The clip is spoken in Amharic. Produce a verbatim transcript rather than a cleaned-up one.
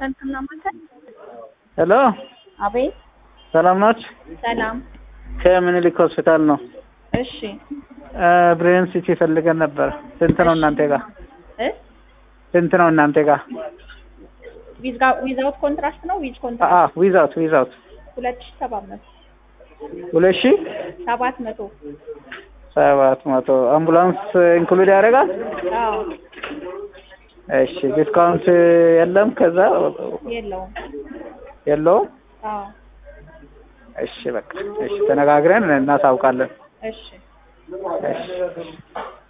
ሰንትና ማለት ሄሎ አቤት ሰላም ናችሁ? ሰላም ከምኒልክ ሆስፒታል ነው። እሺ ብሬን ሲቲ ፈልገን ነበር። ስንት ነው እናንተ ጋር? እ ስንት ነው እናንተ ጋር? ዊዛውት ኮንትራስት ነው ዊዝ ኮንትራስት? አዎ ዊዛውት ዊዛውት ሁለት ሺህ ሰባት መቶ ሁለት ሺህ ሰባት መቶ ሰባት መቶ አምቡላንስ ኢንክሉድ ያደርጋል? አዎ እሺ ዲስካውንት የለም ከዛ? የለውም የለውም? አዎ እሺ በቃ እሺ ተነጋግረን እናሳውቃለን። እሺ እሺ